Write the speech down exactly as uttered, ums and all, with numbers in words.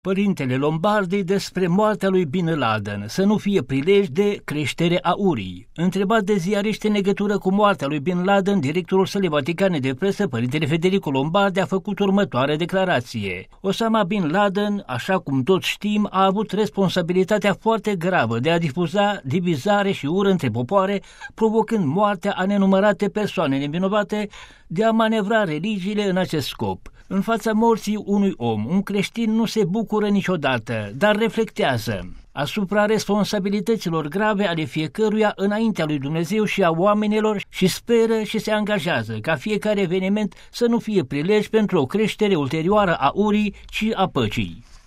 Părintele Lombardi despre moartea lui Bin Laden să nu fie prilej de creștere a urii. Întrebat de ziariști în legătură cu moartea lui Bin Laden, directorul Sălii Vaticane de Presă, Părintele Federico Lombardi, a făcut următoarea declarație. Osama Bin Laden, așa cum toți știm, a avut responsabilitatea foarte gravă de a difuza divizare și ură între popoare, provocând moartea a nenumărate persoane nevinovate, de a manevra religiile în acest scop. În fața morții unui om, un creștin nu se bucură niciodată, dar reflectează asupra responsabilităților grave ale fiecăruia înaintea lui Dumnezeu și a oamenilor și speră și se angajează ca fiecare eveniment să nu fie prilej pentru o creștere ulterioară a urii, ci a păcii.